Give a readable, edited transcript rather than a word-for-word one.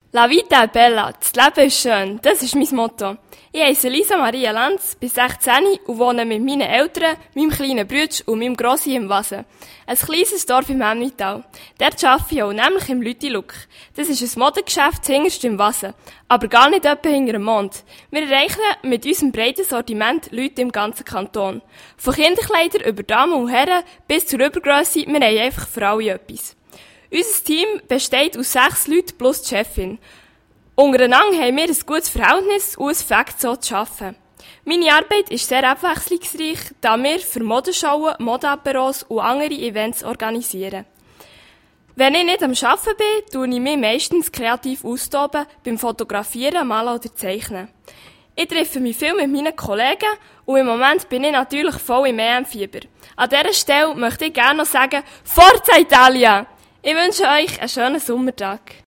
La vita è bella, das Leben ist schön, das ist mein Motto. Ich heisse Lisa Maria Lanz, bin 16 und wohne mit meinen Eltern, meinem kleinen Bruder und meinem Grossi im Wasen. Ein kleines Dorf im Emmental. Dort arbeite ich auch, nämlich im Lüti-Look. Das ist ein Modegeschäft hinterst im Wasen, aber gar nicht etwa hinter dem Mond. Wir erreichen mit unserem breiten Sortiment Leute im ganzen Kanton. Von Kinderkleidern über Damen und Herren bis zur Übergrösse, wir haben einfach für alle etwas. Unser Team besteht aus 6 Leuten plus die Chefin. Untereinander haben wir ein gutes Verhältnis und es fängt so zu arbeiten. Meine Arbeit ist sehr abwechslungsreich, da wir für Modenschauen, Modeaperos und andere Events organisieren. Wenn ich nicht am Arbeiten bin, tue ich mich meistens kreativ austoben beim Fotografieren, Malen oder Zeichnen. Ich treffe mich viel mit meinen Kollegen und im Moment bin ich natürlich voll im EM-Fieber. An dieser Stelle möchte ich gerne noch sagen, Forza Italia! Ich wünsche euch einen schönen Sommertag.